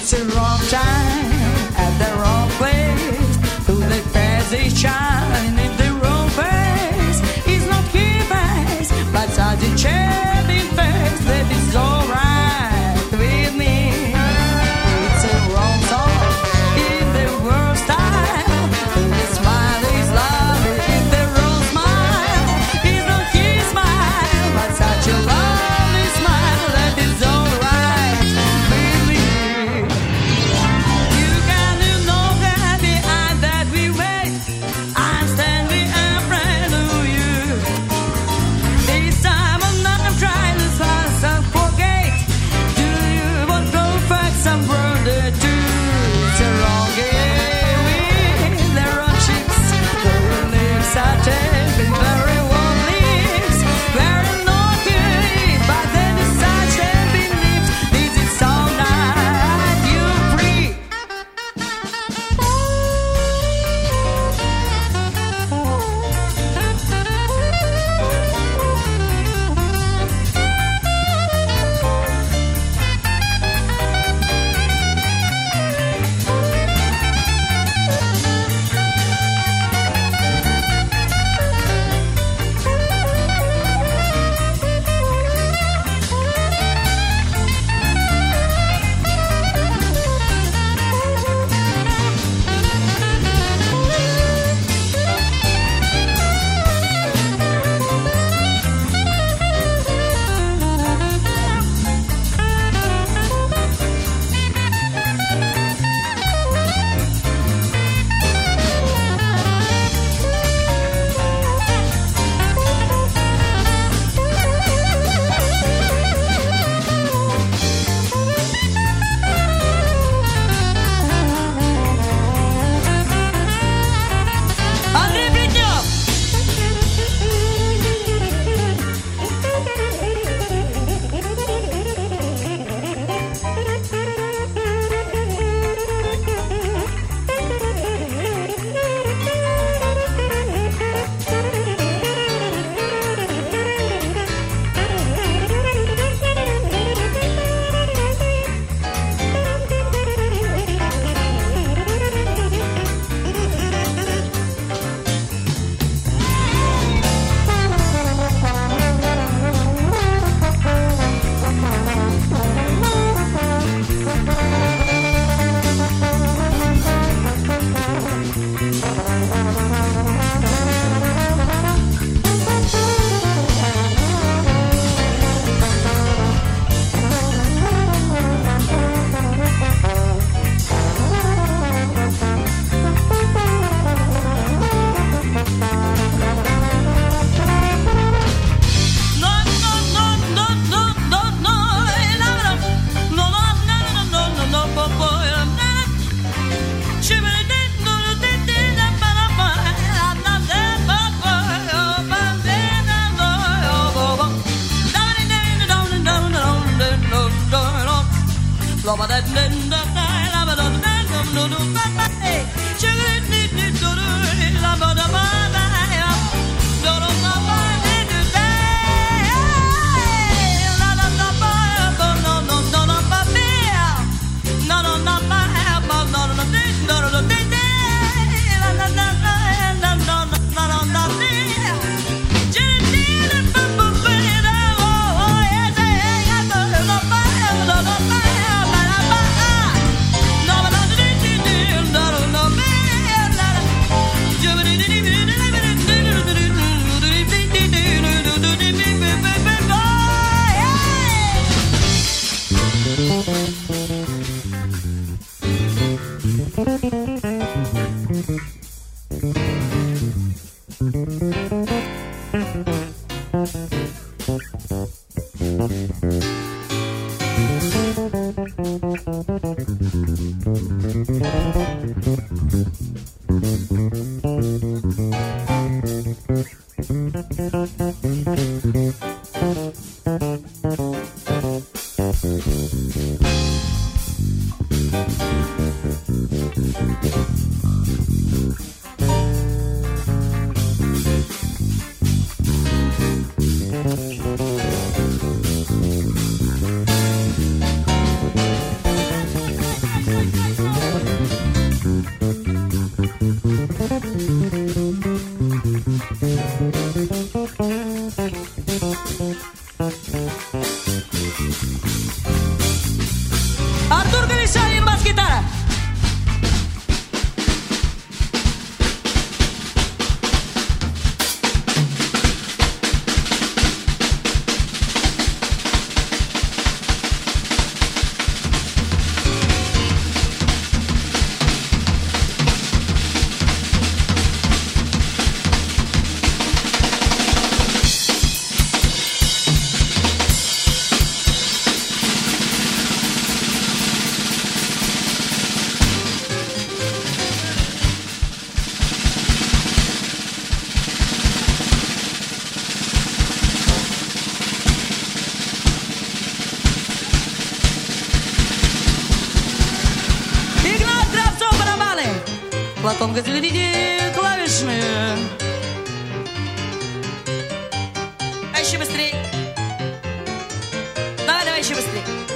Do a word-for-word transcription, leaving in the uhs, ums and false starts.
It's a wrong time at the wrong place. To the past is shining in the wrong face. It's not givers, but such a changing face that is alright with me. It's a wrong song in the world style. The smile is love in the wrong smile. It's not his smile, but such a lovely smile that is alright with me. You gotta know that behind that we wait, I'm standing in front of you. This time I'm not trying to find some forget. Do you want perfect some brother too? It's a wrong game with the wrong chicks. The lips are tapping very warm lips. Very naughty, but then it's such happy lips. This is all night you free. André Brito! Do Платон следите клавишами. А еще быстрее. Давай, давай еще быстрее.